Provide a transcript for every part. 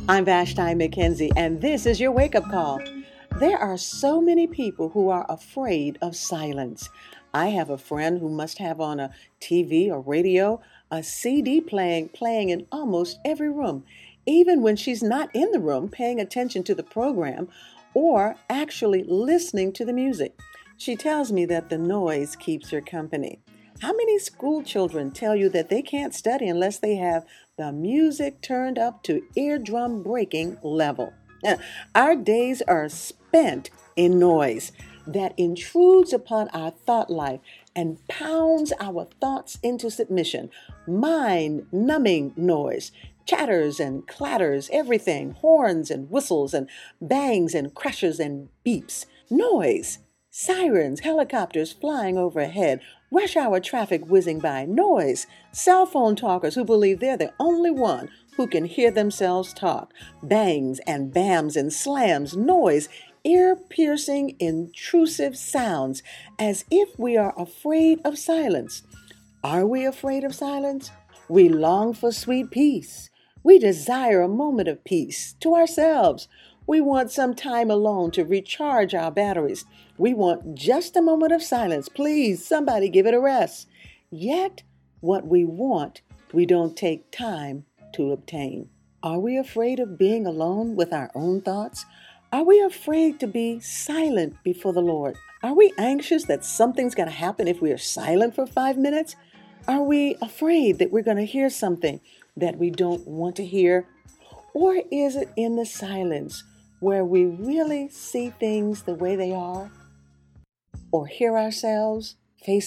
I'm Vashti McKenzie, and this is your wake-up call. There are so many people who are afraid of silence. I have a friend who must have on a TV or radio a CD playing in almost every room, even when she's not in the room paying attention to the program or actually listening to the music. She tells me that the noise keeps her company. How many school children tell you that they can't study unless they have the music turned up to eardrum breaking level? Our days are spent in noise that intrudes upon our thought life and pounds our thoughts into submission. Mind-numbing noise, chatters and clatters, everything, horns and whistles and bangs and crashes and beeps. Noise, sirens, helicopters flying overhead, rush hour traffic whizzing by, noise, cell phone talkers who believe they're the only one who can hear themselves talk, bangs and bams and slams, noise, ear-piercing, intrusive sounds, as if we are afraid of silence. Are we afraid of silence? We long for sweet peace. We desire a moment of peace to ourselves. We want some time alone to recharge our batteries. We want just a moment of silence. Please, somebody give it a rest. Yet, what we want, we don't take time to obtain. Are we afraid of being alone with our own thoughts? Are we afraid to be silent before the Lord? Are we anxious that something's going to happen if we are silent for 5 minutes? Are we afraid that we're going to hear something that we don't want to hear? Or is it in the silence where we really see things the way they are? Or hear ourselves, face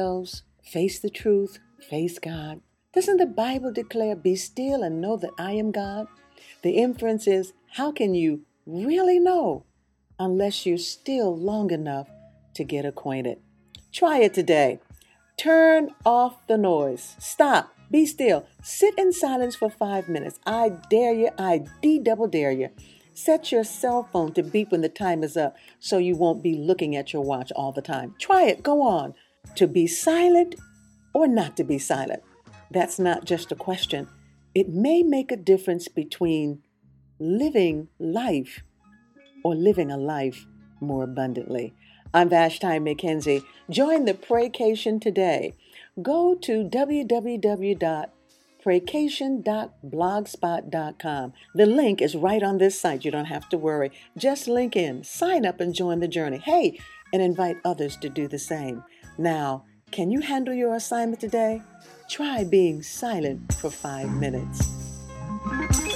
the truth, face God? Doesn't the Bible declare, "Be still and know that I am God"? The inference is, how can you really know unless you're still long enough to get acquainted? Try it today. Turn off the noise. Stop. Be still. Sit in silence for 5 minutes. I dare you. I double dare you. Set your cell phone to beep when the time is up so you won't be looking at your watch all the time. Try it. Go on. To be silent or not to be silent? That's not just a question. It may make a difference between living life or living a life more abundantly. I'm Vashti McKenzie. Join the Praycation today. Go to www.praycation.blogspot.com. The link is right on this site. You don't have to worry. Just link in, sign up, and join the journey. Hey, and invite others to do the same. Now, can you handle your assignment today? Try being silent for 5 minutes.